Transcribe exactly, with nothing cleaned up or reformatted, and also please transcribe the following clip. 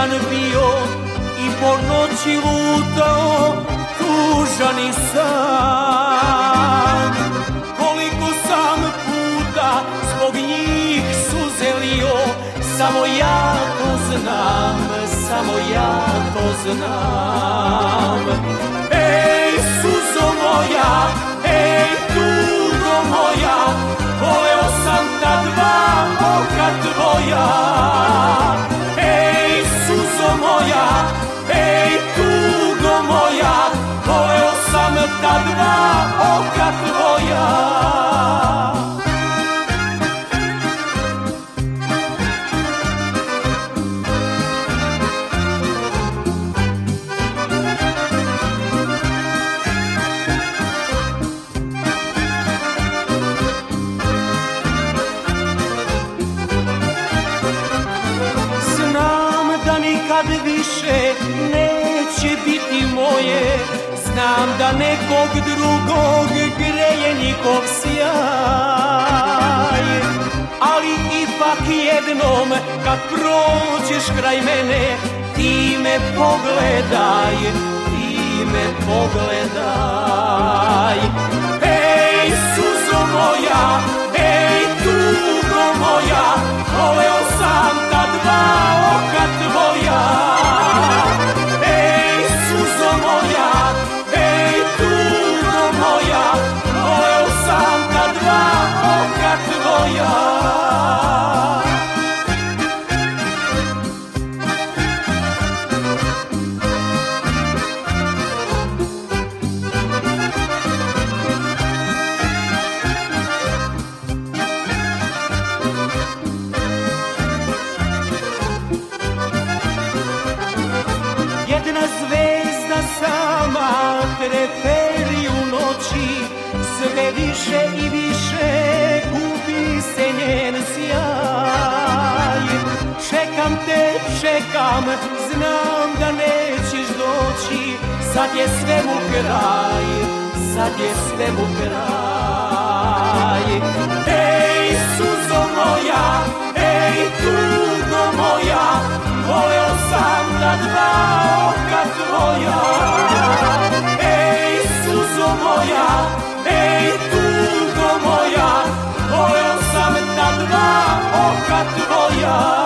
pijan bio i po noći lutao, tužan i sam. Koliko sam puta zbog njih suze lio, samo ja to znam, samo ja to znam. Ej, suzo moja, ej, tugo moja, voleo sam ta dva oka tvoja. Ej, suzo moja, ej, tugo moja, voleo sam ta dva oka tvoja. Kad više neće biti moje, znam da nekog drugog greje njihov sjaj. Ali ipak jednom kad prođeš kraj mene, ti me pogledaj, ti me pogledaj. Ej, suzo moja, ej, tugo moja, voleo sam ta dva oka tvoja. Ej, suzo moja, ej, tugo moja, voleo sam ta dva oka tvoja. Jedna zvezda sama treperi u noći, sve više i više gubi se njen sjaj. Čekam te, čekam, znam da nećeš doći, sad je svemu kraj, sad je svemu kraj. Ej, suzo moja, ej, tugo moja, voleo sam ta dva oka tvoja. Ej, suzo moja, ej, tugo moja, voleo sam ta dva oka tvoja.